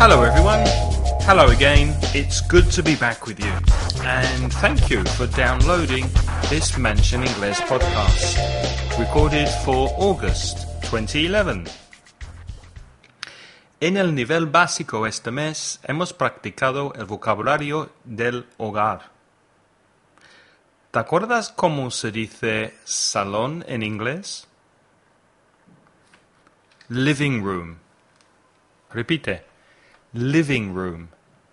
Hello everyone, hello again, it's good to be back with you, and thank you for downloading this Mansion Inglés podcast, recorded for August 2011. En el nivel básico este mes hemos practicado el vocabulario del hogar. ¿Te acuerdas cómo se dice salón en inglés? Living room. Repite. Living room.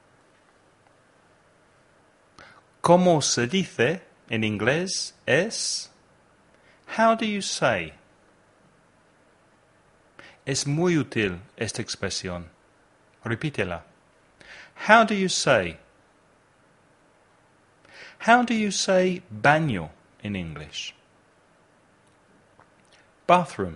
¿Cómo se dice en inglés es? How do you say? Es muy útil esta expresión. Repítela. How do you say? How do you say baño in English? Bathroom.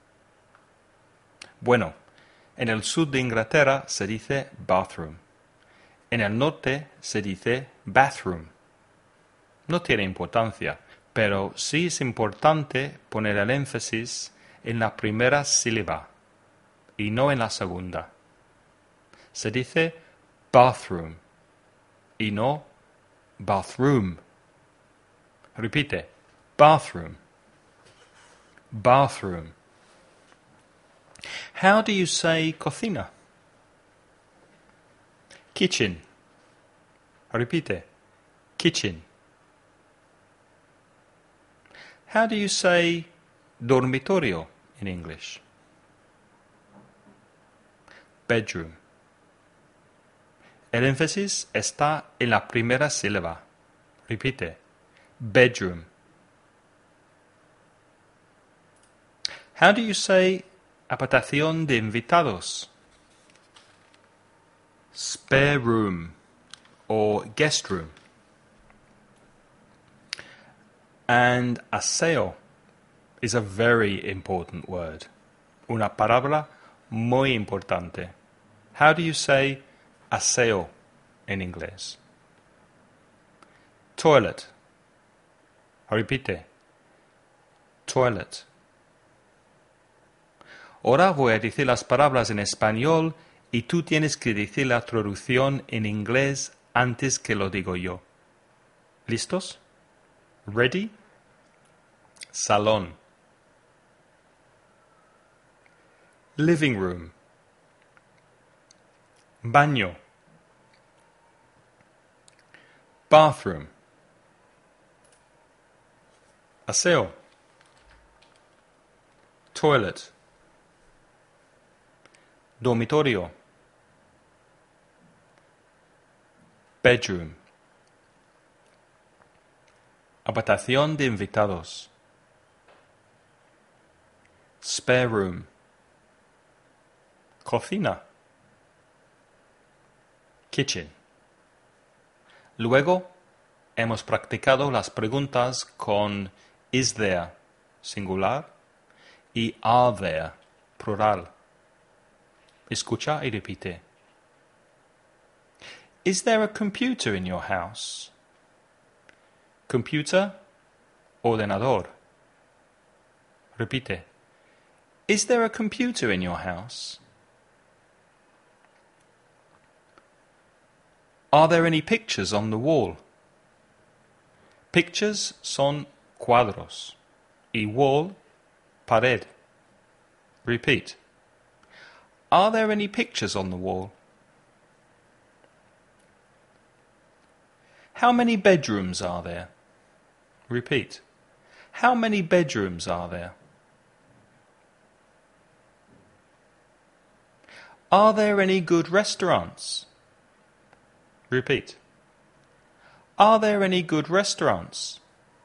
Bueno, en el sur de Inglaterra se dice bathroom. En el norte se dice bathroom. No tiene importancia, pero sí es importante poner el énfasis en la primera sílaba y no en la segunda. Se dice bathroom y no bathroom. Repite, bathroom. Bathroom. How do you say cocina? Kitchen. Repite, kitchen. How do you say dormitorio in English? Bedroom. El énfasis está en la primera sílaba. Repite, bedroom. How do you say habitación de invitados? Spare room or guest room. And aseo is a very important word. Una palabra muy importante. How do you say aseo in inglés? Toilet. Repite. Toilet. Ahora voy a decir las palabras en español y tú tienes que decir la traducción en inglés antes que lo digo yo. ¿Listos? Ready? Salón. Living room. Baño. Bathroom. Aseo. Toilet. Dormitorio. Bedroom. Habitación de invitados. Spare room. Cocina. Kitchen. Luego hemos practicado las preguntas con is there, singular, y are there, plural. Escucha y repite. Is there a computer in your house? Computer, ordenador. Repite. Is there a computer in your house? Are there any pictures on the wall? Pictures son cuadros y wall, pared. Repeat. Are there any pictures on the wall? How many bedrooms are there? Repeat. How many bedrooms are there? Are there any good restaurants? Repeat. Are there any good restaurants?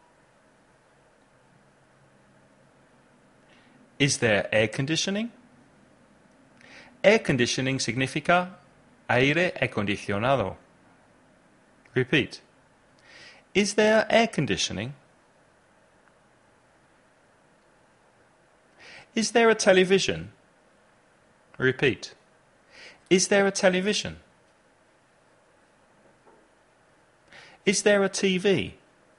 Is there air conditioning? Air conditioning significa aire acondicionado. Repeat. Is there air conditioning? Is there a television? Repeat. Is there a television? Is there a TV?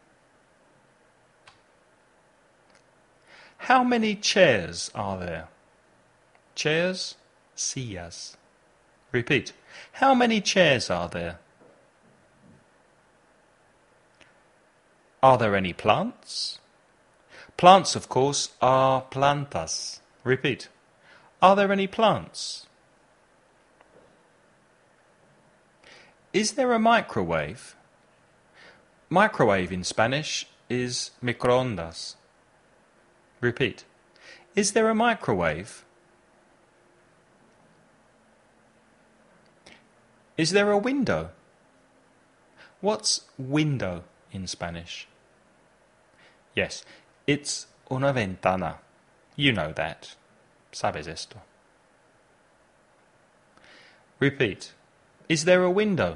How many chairs are there? Chairs, sillas. Repeat. How many chairs are there? Are there any plants? Plants, of course, are plantas. Repeat. Are there any plants? Is there a microwave? Microwave in Spanish is microondas. Repeat. Is there a microwave? Is there a window? What's window in Spanish? Yes, it's una ventana. You know that. Sabes esto. Repeat. Is there a window?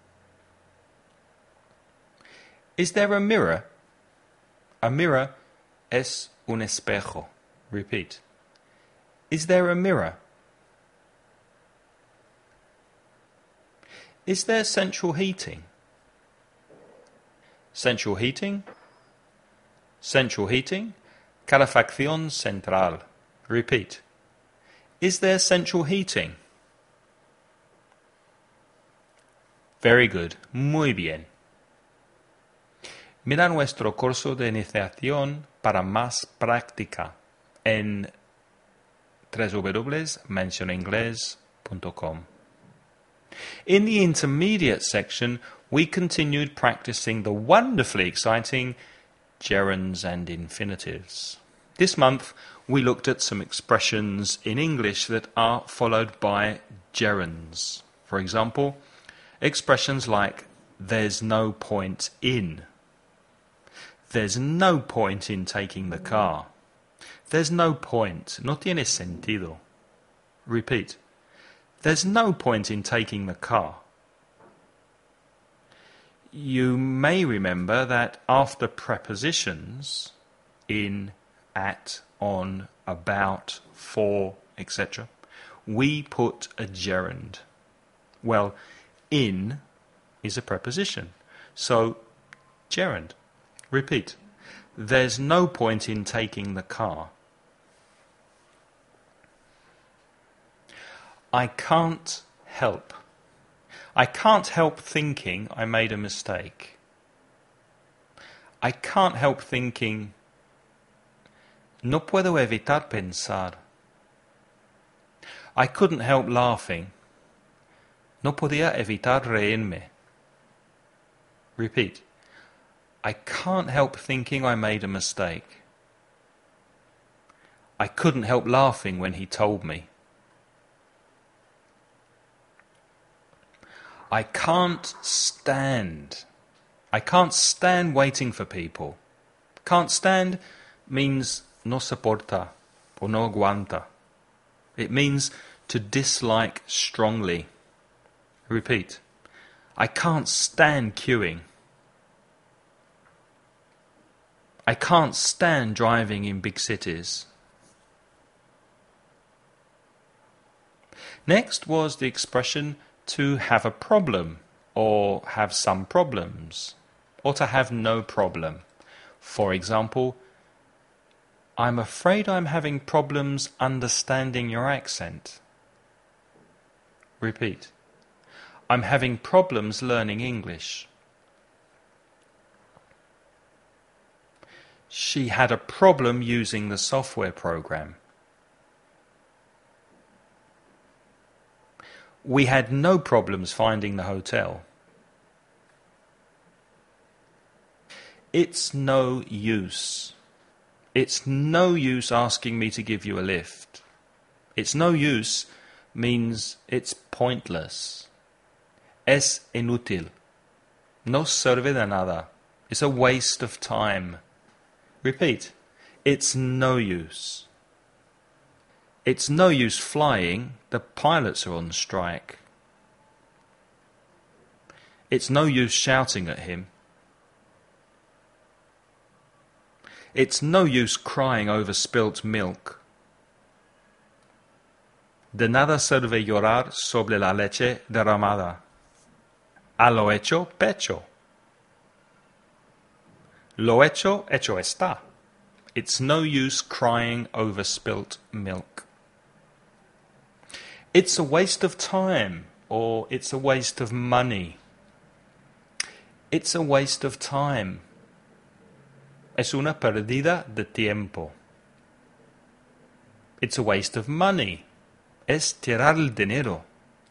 Is there a mirror? A mirror es un espejo. Repeat. Is there a mirror? Is there central heating? Central heating? Central heating? Calefacción central. Repeat. Is there central heating? Very good. Muy bien. Mira nuestro curso de iniciación para más práctica en www.mencioningles.com. In the intermediate section, we continued practicing the wonderfully exciting gerunds and infinitives. This month, we looked at some expressions in English that are followed by gerunds. For example, expressions like, there's no point in. There's no point in taking the car. There's no point. No tiene sentido. Repeat. There's no point in taking the car. You may remember that after prepositions, in, at, on, about, for, etc., we put a gerund. Well, in is a preposition, so gerund. Repeat. There's no point in taking the car. I can't help. I can't help thinking I made a mistake. I can't help thinking. No puedo evitar pensar. I couldn't help laughing. No podía evitar reírme. Repeat. I can't help thinking I made a mistake. I couldn't help laughing when he told me. I can't stand. I can't stand waiting for people. Can't stand means no soporta or no aguanta. It means to dislike strongly. Repeat. I can't stand queuing. I can't stand driving in big cities. Next was the expression to have a problem, or have some problems, or to have no problem. For example, I'm afraid I'm having problems understanding your accent. Repeat. I'm having problems learning English. She had a problem using the software program. We had no problems finding the hotel. It's no use. It's no use asking me to give you a lift. It's no use means it's pointless. Es inútil. No sirve de nada. It's a waste of time. Repeat. It's no use. It's no use flying. The pilots are on strike. It's no use shouting at him. It's no use crying over spilt milk. De nada sirve llorar sobre la leche derramada. A lo hecho, pecho. Lo hecho, hecho está. It's no use crying over spilt milk. It's a waste of time, or it's a waste of money. It's a waste of time. Es una pérdida de tiempo. It's a waste of money. Es tirar el dinero.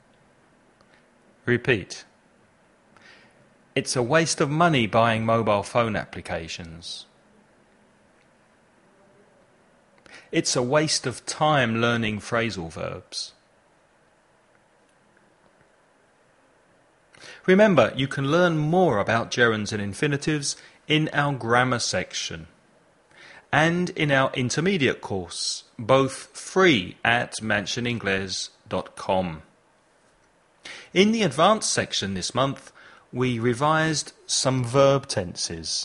Repeat. It's a waste of money buying mobile phone applications. It's a waste of time learning phrasal verbs. Remember, you can learn more about gerunds and infinitives in our grammar section and in our intermediate course, both free at mansioningles.com. In the advanced section this month, we revised some verb tenses.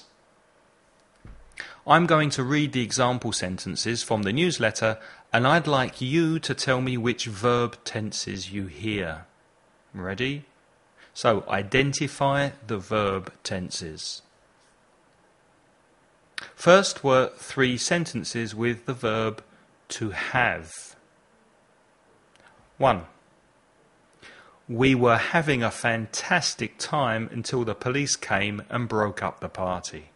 I'm going to read the example sentences from the newsletter, and I'd like you to tell me which verb tenses you hear. Ready? So, identify the verb tenses. First were 3 sentences with the verb to have. 1. We were having a fantastic time until the police came and broke up the party.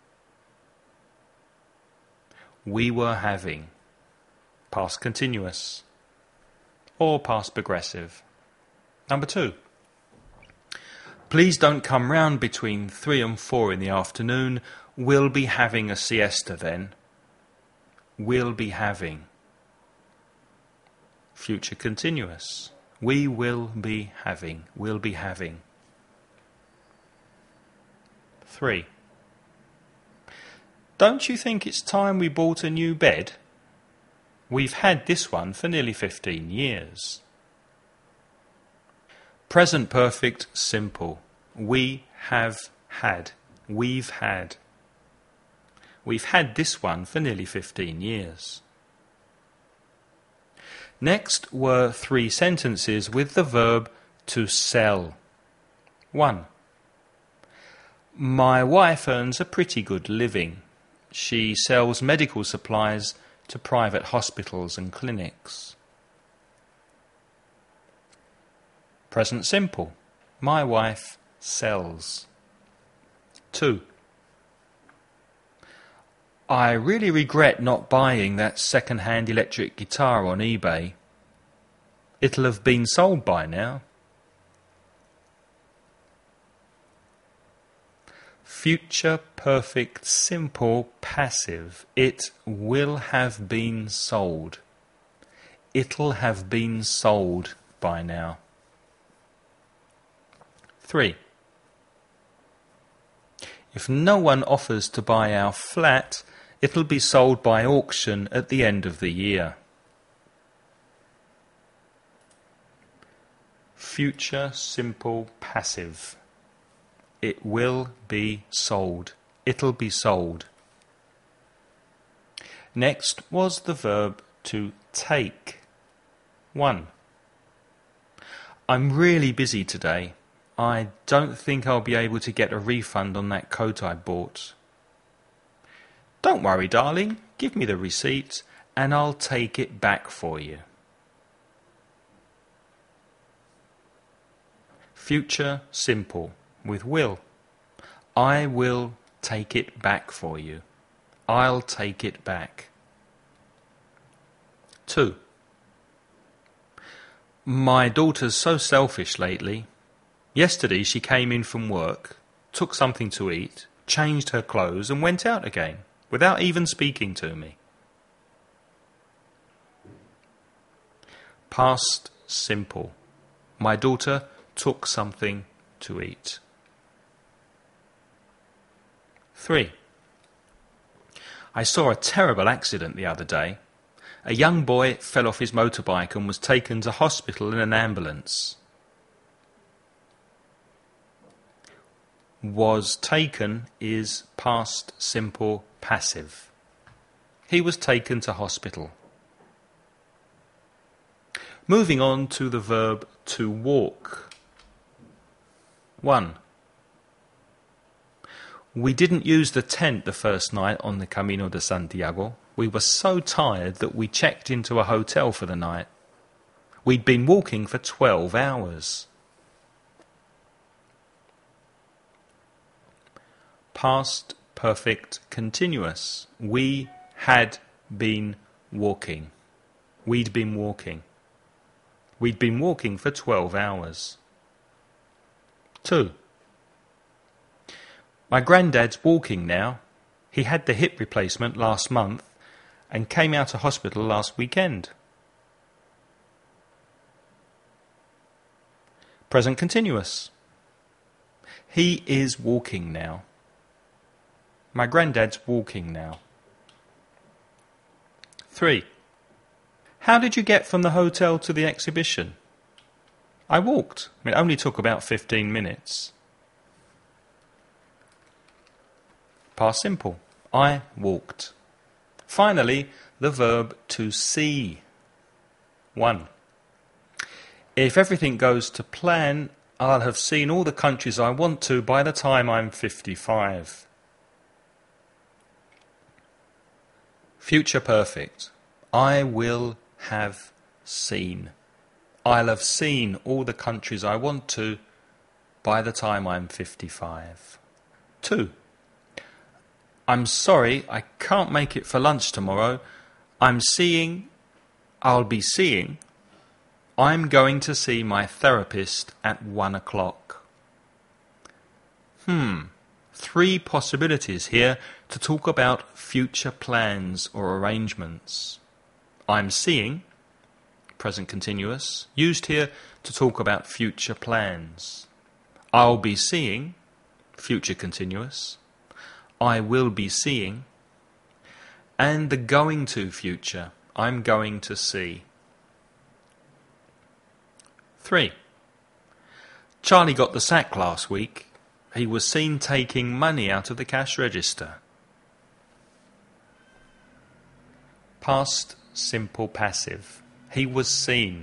We were having. Past continuous or past progressive. Number 2. Please don't come round between 3 and 4 in the afternoon. We'll be having a siesta then. We'll be having. Future continuous. We will be having. We'll be having. 3. Don't you think it's time we bought a new bed? We've had this one for nearly 15 years. Present perfect simple. We have had. We've had. We've had this one for nearly 15 years. Next were 3 sentences with the verb to sell. 1. My wife earns a pretty good living. She sells medical supplies to private hospitals and clinics. Present simple. My wife sells. 2. I really regret not buying that second-hand electric guitar on eBay. It'll have been sold by now. Future perfect simple passive. It will have been sold. It'll have been sold by now. 3. If no one offers to buy our flat, it'll be sold by auction at the end of the year. Future simple passive. It will be sold. It'll be sold. Next was the verb to take. 1. I'm really busy today. I don't think I'll be able to get a refund on that coat I bought. Don't worry, darling. Give me the receipt and I'll take it back for you. Future simple with will. I will take it back for you. I'll take it back. 2. My daughter's so selfish lately. Yesterday she came in from work, took something to eat, changed her clothes and went out again, without even speaking to me. Past simple. My daughter took something to eat. 3. I saw a terrible accident the other day. A young boy fell off his motorbike and was taken to hospital in an ambulance. Was taken is past simple passive. He was taken to hospital. Moving on to the verb to walk. 1. We didn't use the tent the first night on the Camino de Santiago. We were so tired that we checked into a hotel for the night. We'd been walking for 12 hours. Past perfect continuous. We had been walking. We'd been walking. We'd been walking for 12 hours. 2. My granddad's walking now. He had the hip replacement last month and came out of hospital last weekend. Present continuous. He is walking now. My granddad's walking now. 3. How did you get from the hotel to the exhibition? I walked. It only took about 15 minutes. Past simple. I walked. Finally, the verb to see. 1. If everything goes to plan, I'll have seen all the countries I want to by the time I'm 55. Future perfect. I will have seen. I'll have seen all the countries I want to by the time I'm 55. 2. I'm sorry, I can't make it for lunch tomorrow. I'll be seeing. I'm going to see my therapist at 1 o'clock. 3 possibilities here to talk about future plans or arrangements. I'm seeing, present continuous, used here to talk about future plans. I'll be seeing, future continuous. I will be seeing. And the going to future, I'm going to see. 3. Charlie got the sack last week. He was seen taking money out of the cash register. Past simple passive. He was seen.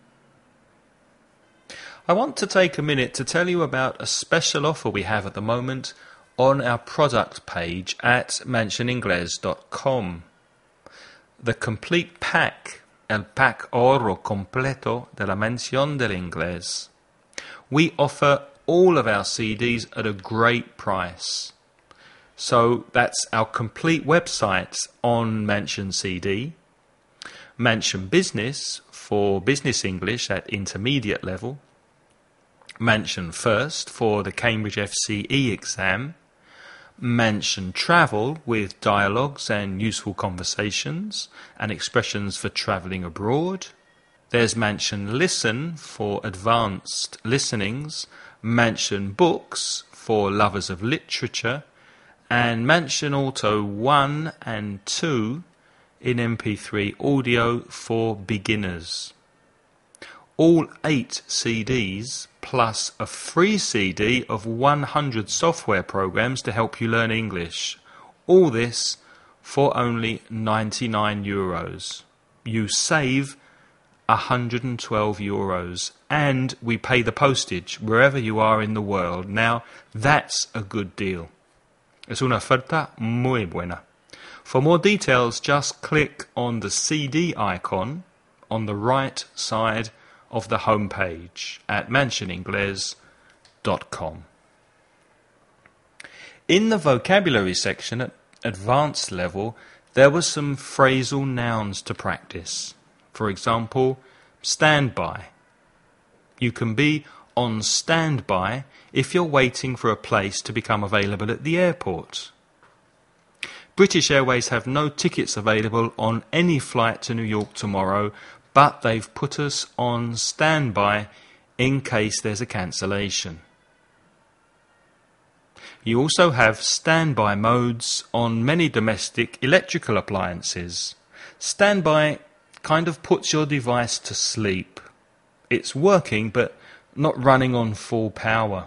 I want to take a minute to tell you about a special offer we have at the moment on our product page at mansioningles.com. The complete pack, el pack oro completo de la Mansión del Inglés. We offer all of our CDs at a great price. So that's our complete websites on Mansion CD, Mansion Business for business English at intermediate level, Mansion First for the Cambridge FCE exam, Mansion Travel with dialogues and useful conversations and expressions for travelling abroad. There's Mansion Listen for advanced listenings, Mansion Books for lovers of literature, and Mansion Auto 1 and 2 in MP3 audio for beginners. All 8 CDs plus a free CD of 100 software programs to help you learn English. All this for only €99. You save €112 and we pay the postage wherever you are in the world. Now that's a good deal. Es una oferta muy buena. For more details, just click on the CD icon on the right side of the homepage at mansioningles.com. In the vocabulary section at advanced level, there were some phrasal nouns to practice. For example, standby. You can be on standby if you're waiting for a place to become available at the airport. British Airways have no tickets available on any flight to New York tomorrow, but they've put us on standby in case there's a cancellation. You also have standby modes on many domestic electrical appliances. Standby kind of puts your device to sleep. It's working, but not running on full power.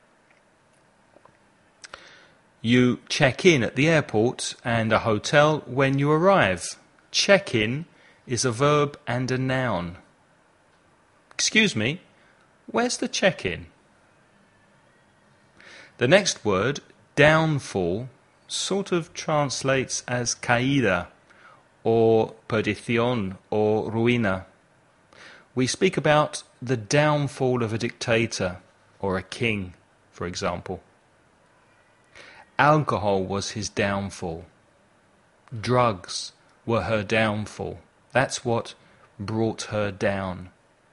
You check in at the airport and a hotel when you arrive. Check-in is a verb and a noun. Excuse me, where's the check-in? The next word, downfall, sort of translates as caída or perdición or ruina. We speak about the downfall of a dictator or a king, for example. Alcohol was his downfall. Drugs were her downfall. That's what brought her down.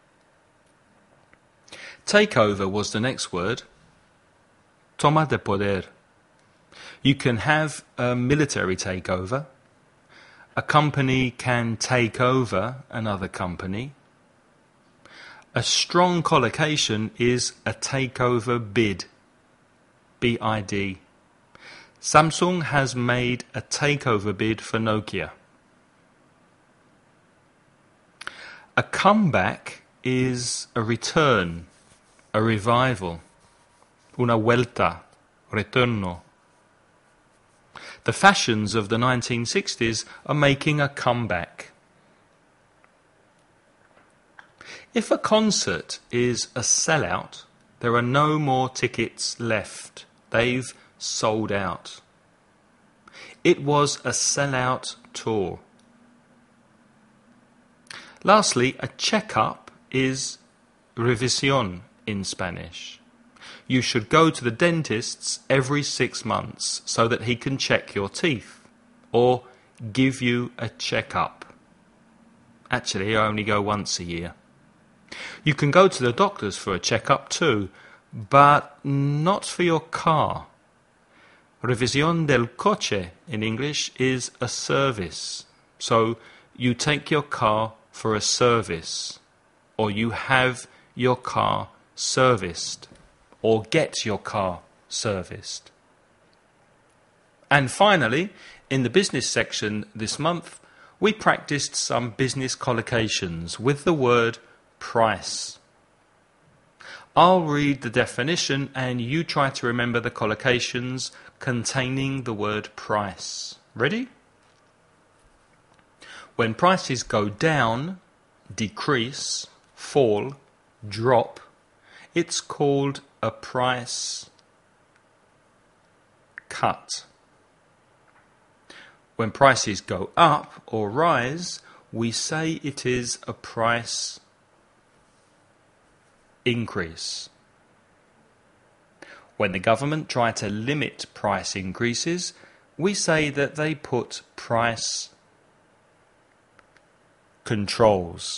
Takeover was the next word. Toma de poder. You can have a military takeover. A company can take over another company. A strong collocation is a takeover bid. B-I-D. Samsung has made a takeover bid for Nokia. A comeback is a return, a revival. Una vuelta, retorno. The fashions of the 1960s are making a comeback. If a concert is a sellout, there are no more tickets left. They've sold out. It was a sellout tour. Lastly, a checkup is revisión in Spanish. You should go to the dentist every 6 months so that he can check your teeth or give you a checkup. Actually, I only go once a year. You can go to the doctors for a checkup too, but not for your car. Revisión del coche in English is a service. So you take your car for a service, or you have your car serviced, or get your car serviced. And finally, in the business section this month, we practiced some business collocations with the word price. I'll read the definition and you try to remember the collocations containing the word price. Ready? When prices go down, decrease, fall, drop, it's called a price cut. When prices go up or rise, we say it is a price increase. When the government try to limit price increases, we say that they put price controls.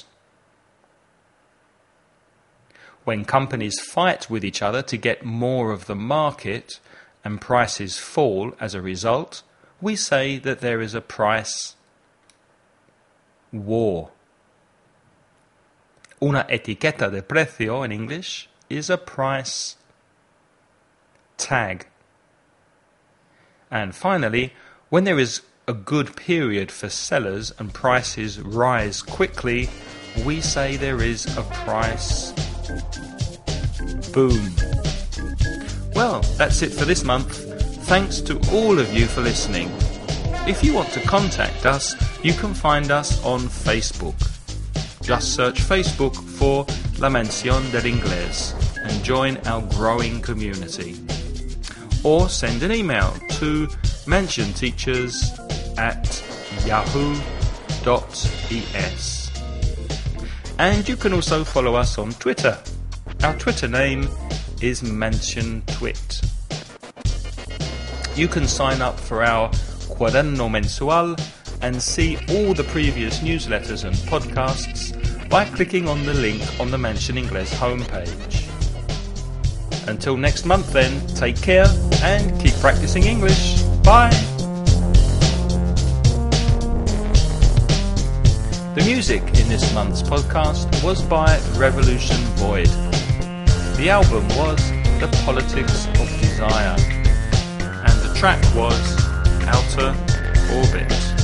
When companies fight with each other to get more of the market and prices fall as a result, we say that there is a price war. Una etiqueta de precio in English is a price tag. And finally, when there is a good period for sellers and prices rise quickly, we say there is a price boom. Well, that's it for this month. Thanks to all of you for listening. If you want to contact us, you can find us on Facebook. Just search Facebook for La Mansión del Inglés and join our growing community. Or send an email to mansionteachers@yahoo.es. And you can also follow us on Twitter. Our Twitter name is MansionTwit. You can sign up for our Cuaderno Mensual and see all the previous newsletters and podcasts by clicking on the link on the Mansion Inglés homepage. Until next month then, take care and keep practicing English. Bye! The music in this month's podcast was by Revolution Void. The album was The Politics of Desire, and the track was Outer Orbit.